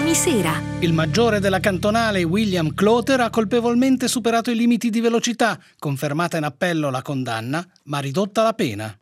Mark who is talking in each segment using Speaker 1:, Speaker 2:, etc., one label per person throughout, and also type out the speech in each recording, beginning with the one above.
Speaker 1: domani sera.
Speaker 2: Il maggiore della cantonale, William Cloter, ha colpevolmente superato i limiti di velocità, confermata in appello la condanna, ma ridotta la pena.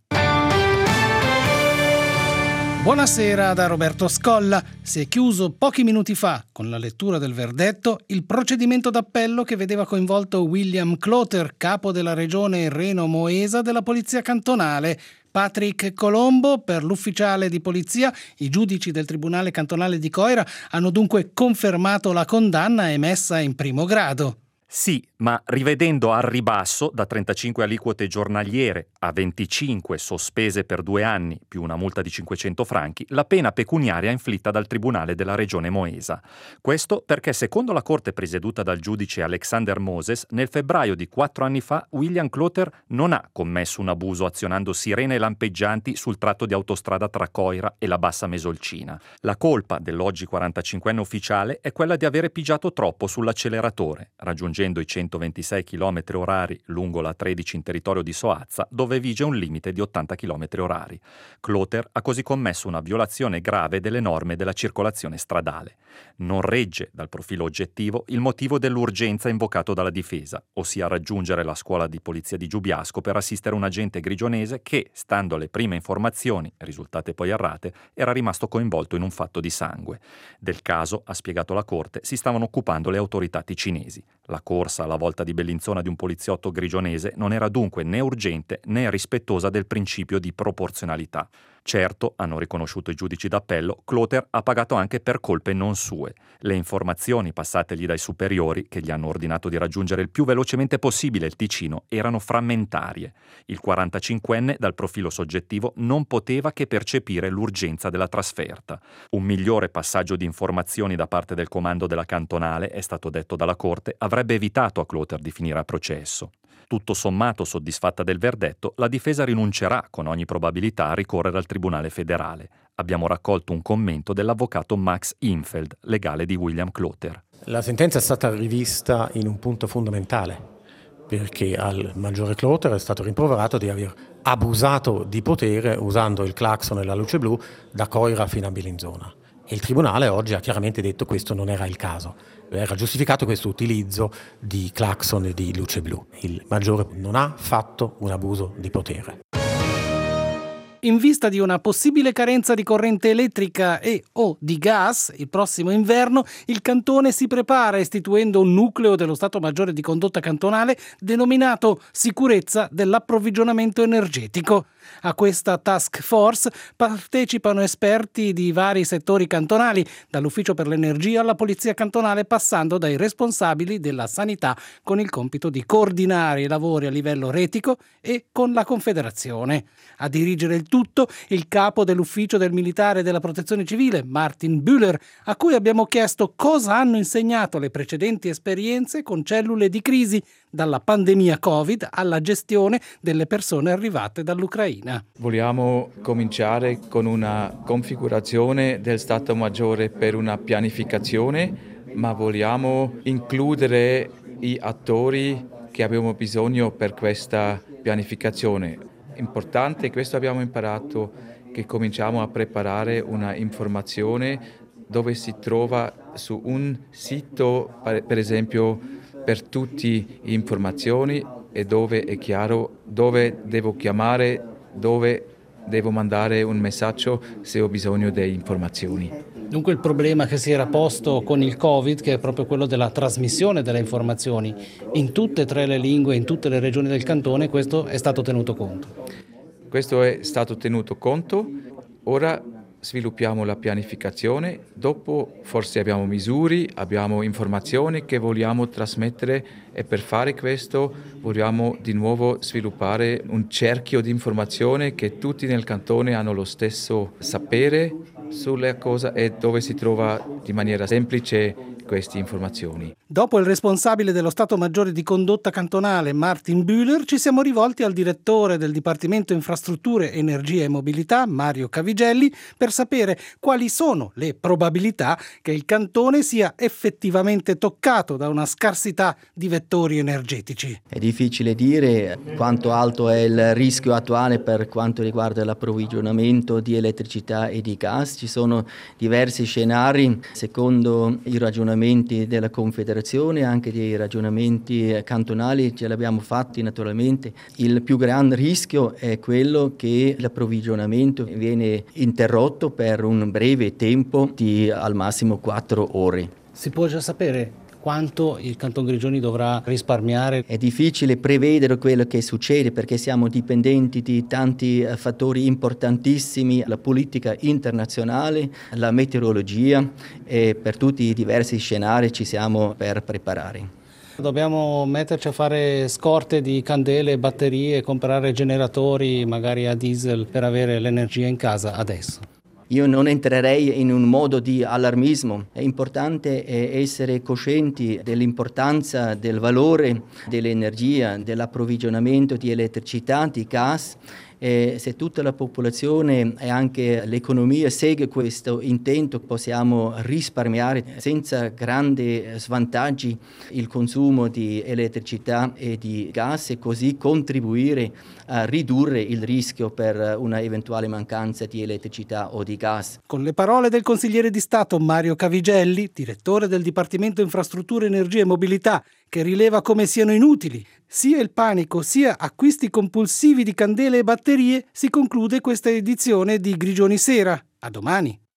Speaker 2: Buonasera da Roberto Scolla. Si è chiuso pochi minuti fa, con la lettura del verdetto, il procedimento d'appello che vedeva coinvolto William Cloter, capo della regione Reno-Moesa della Polizia Cantonale. Patrick Colombo, per l'ufficiale di polizia, i giudici del Tribunale Cantonale di Coira hanno dunque confermato la condanna emessa in primo grado.
Speaker 3: Sì, ma rivedendo al ribasso da 35 aliquote giornaliere a 25 sospese per 2 anni più una multa di 500 franchi, la pena pecuniaria inflitta dal Tribunale della Regione Moesa. Questo perché secondo la corte presieduta dal giudice Alexander Moses, nel febbraio di 4 anni fa William Cloter non ha commesso un abuso azionando sirene lampeggianti sul tratto di autostrada tra Coira e la Bassa Mesolcina. La colpa dell'oggi 45enne ufficiale è quella di avere pigiato troppo sull'acceleratore, raggiungendo i 126 km orari lungo la 13 in territorio di Soazza, dove vige un limite di 80 km orari. Cloter ha così commesso una violazione grave delle norme della circolazione stradale. Non regge dal profilo oggettivo il motivo dell'urgenza invocato dalla difesa, ossia raggiungere la scuola di polizia di Giubiasco per assistere un agente grigionese che, stando alle prime informazioni, risultate poi errate, era rimasto coinvolto in un fatto di sangue. Del caso, ha spiegato la Corte, si stavano occupando le autorità ticinesi. La corsa alla volta di Bellinzona di un poliziotto grigionese non era dunque né urgente né rispettosa del principio di proporzionalità. Certo, hanno riconosciuto i giudici d'appello, Cloter ha pagato anche per colpe non sue. Le informazioni passategli dai superiori, che gli hanno ordinato di raggiungere il più velocemente possibile il Ticino, erano frammentarie. Il 45enne, dal profilo soggettivo, non poteva che percepire l'urgenza della trasferta. Un migliore passaggio di informazioni da parte del comando della cantonale, è stato detto dalla Corte, avrebbe evitato a Cloter di finire a processo. Tutto sommato, soddisfatta del verdetto, la difesa rinuncerà con ogni probabilità a ricorrere al Tribunale federale. Abbiamo raccolto un commento dell'avvocato Max Infeld, legale di William Cloter.
Speaker 4: La sentenza è stata rivista in un punto fondamentale, perché al maggiore Cloter è stato rimproverato di aver abusato di potere usando il clacson e la luce blu da Coira fino a Bellinzona. E il Tribunale oggi ha chiaramente detto che questo non era il caso. Era giustificato questo utilizzo di clacson e di luce blu. Il maggiore non ha fatto un abuso di potere.
Speaker 2: In vista di una possibile carenza di corrente elettrica e o di gas il prossimo inverno, il cantone si prepara istituendo un nucleo dello Stato Maggiore di Condotta Cantonale denominato Sicurezza dell'approvvigionamento energetico. A questa task force partecipano esperti di vari settori cantonali, dall'Ufficio per l'Energia alla Polizia Cantonale, passando dai responsabili della sanità, con il compito di coordinare i lavori a livello retico e con la Confederazione. A dirigere il tutto il capo dell'Ufficio del Militare e della Protezione Civile, Martin Bühler, a cui abbiamo chiesto cosa hanno insegnato le precedenti esperienze con cellule di crisi, dalla pandemia Covid alla gestione delle persone arrivate dall'Ucraina.
Speaker 5: Vogliamo cominciare con una configurazione del Stato Maggiore per una pianificazione, ma vogliamo includere gli attori che abbiamo bisogno per questa pianificazione. Importante, questo abbiamo imparato, che cominciamo a preparare una informazione dove si trova su un sito, per esempio, per tutte le informazioni e dove è chiaro dove devo chiamare, dove devo mandare un messaggio se ho bisogno di informazioni.
Speaker 2: Dunque il problema che si era posto con il Covid, che è proprio quello della trasmissione delle informazioni in tutte e 3 le lingue, in tutte le regioni del cantone, questo è stato tenuto conto.
Speaker 5: Questo è stato tenuto conto. Ora sviluppiamo la pianificazione, dopo forse abbiamo misure, abbiamo informazioni che vogliamo trasmettere e per fare questo vogliamo di nuovo sviluppare un cerchio di informazione che tutti nel cantone hanno lo stesso sapere sulle cose e dove si trova di maniera semplice queste informazioni.
Speaker 2: Dopo il responsabile dello Stato Maggiore di Condotta Cantonale, Martin Bühler, ci siamo rivolti al direttore del Dipartimento Infrastrutture, Energia e Mobilità, Mario Cavigelli, per sapere quali sono le probabilità che il cantone sia effettivamente toccato da una scarsità di vettori energetici.
Speaker 1: È difficile dire quanto alto è il rischio attuale per quanto riguarda l'approvvigionamento di elettricità e di gas. Ci sono diversi scenari secondo i ragionamenti della Confederazione, anche dei ragionamenti cantonali, ce li abbiamo fatti naturalmente. Il più grande rischio è quello che l'approvvigionamento viene interrotto per un breve tempo di al massimo 4 ore.
Speaker 2: Si può già sapere quanto il Canton Grigioni dovrà risparmiare?
Speaker 1: È difficile prevedere quello che succede perché siamo dipendenti di tanti fattori importantissimi, la politica internazionale, la meteorologia, e per tutti i diversi scenari ci siamo per preparare.
Speaker 2: Dobbiamo metterci a fare scorte di candele, batterie, comprare generatori magari a diesel per avere l'energia in casa adesso.
Speaker 1: Io non entrerei in un modo di allarmismo. È importante essere coscienti dell'importanza del valore dell'energia, dell'approvvigionamento di elettricità, di gas. E se tutta la popolazione e anche l'economia segue questo intento, possiamo risparmiare senza grandi svantaggi il consumo di elettricità e di gas e così contribuire a ridurre il rischio per una eventuale mancanza di elettricità o di gas.
Speaker 2: Con le parole del consigliere di Stato Mario Cavigelli, direttore del Dipartimento Infrastrutture, Energia e Mobilità, che rileva come siano inutili sia il panico sia acquisti compulsivi di candele e batterie, si conclude questa edizione di Grigioni Sera. A domani!